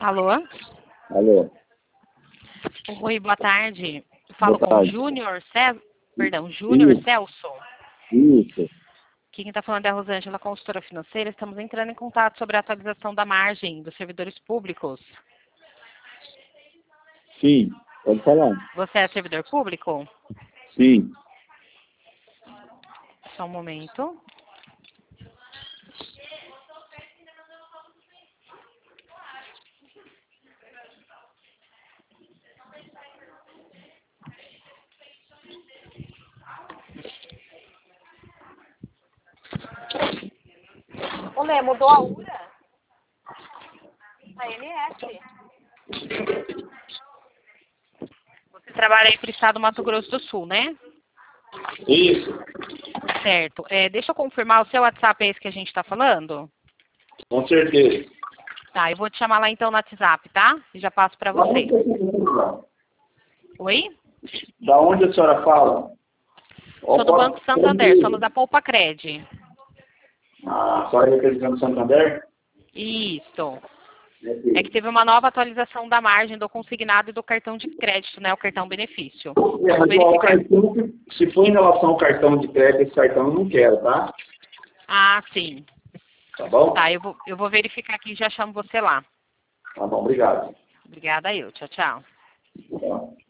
Alô? Alô. Oi, boa tarde. Falo Boa com o tarde. Júnior Isso, Celso. isso. Quem está falando é a Rosângela, consultora financeira. Estamos entrando em contato sobre a atualização da margem dos servidores públicos. Sim, pode falar. Você é servidor público? Sim. Só um momento. Ô, Lê, mudou a URA? A NS. Você trabalha aí para o estado do Mato Grosso do Sul, né? Isso, Certo. Deixa eu confirmar, o seu WhatsApp é esse que a gente está falando? com certeza. Tá, eu vou te chamar lá então no WhatsApp, tá? E já passo para você. Oi? Da onde a senhora fala? Sou do Banco Santander, somos da Poupa Cred. Ah, a senhora é representante do Santander? Isso. É que teve uma nova atualização da margem do consignado e do cartão de crédito, né? O cartão benefício. Vou Mas o verificar. cartão, se for em relação ao cartão de crédito, esse cartão eu não quero, tá? Ah, sim. Tá bom? Tá, eu vou verificar aqui e já chamo você lá. Tá bom, obrigado. Obrigada, eu. Tchau, tchau. Tá.